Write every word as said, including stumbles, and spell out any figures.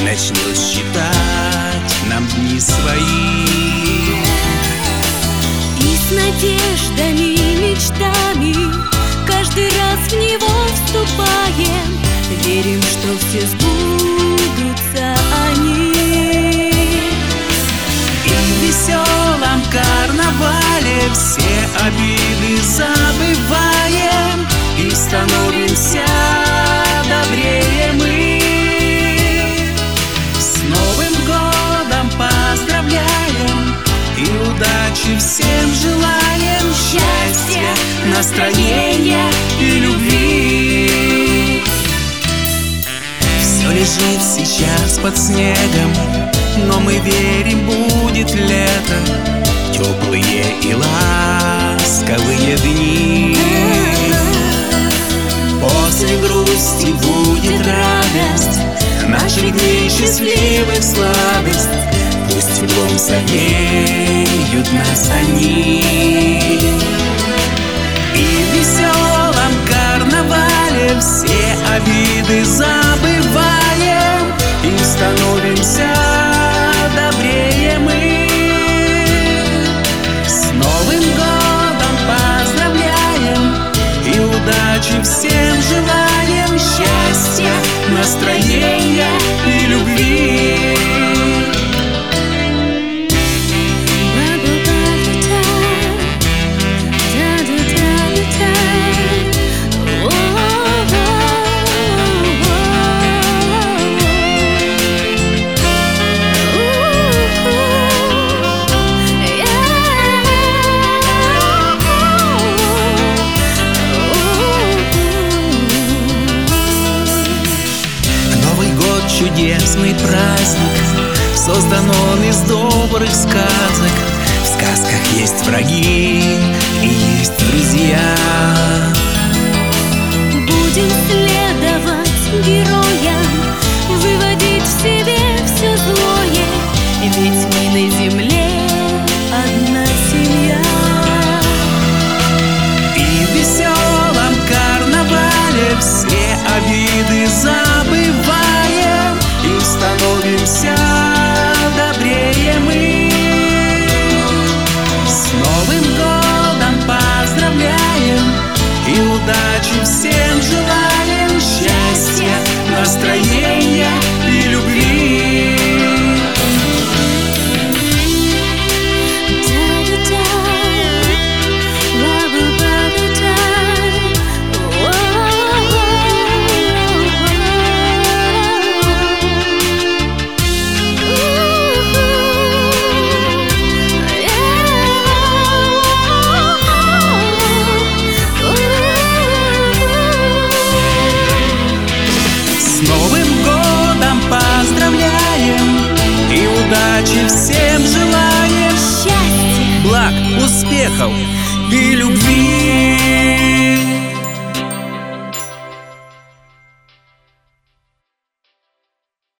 начнет считать нам дни свои. И с надеждами, мечтами каждый раз в него вступаем, верим, что все сбудутся они. И в веселом карнавале все обиды забываем и становимся добрее мы. С Новым годом поздравляем и удачи всем желаем, счастья, настроения и любви. Все лежит сейчас под снегом, но мы верим, будет лето, теплые и ласковые дни. После грусти будет радость, наших дней счастливых сладость. Пусть теплом согреют нас они. И в веселом карнавале все обиды забываем и становимся добрее мы. С Новым годом поздравляем и удачи всем желаем, счастья, настроения и любви. Чудесный праздник, создан он из добрых сказок. В сказках есть враги и есть друзья. Будем следовать героям, выводить в себе все злое, ведь мы на земле одна семья. И в веселом карнавале все обиды забываем и становимся добрее мы. С Новым годом поздравляем и удачи всем желаем, счастья, настроения и любви. Удачи всем желаем, счастья, благ, успехов и любви.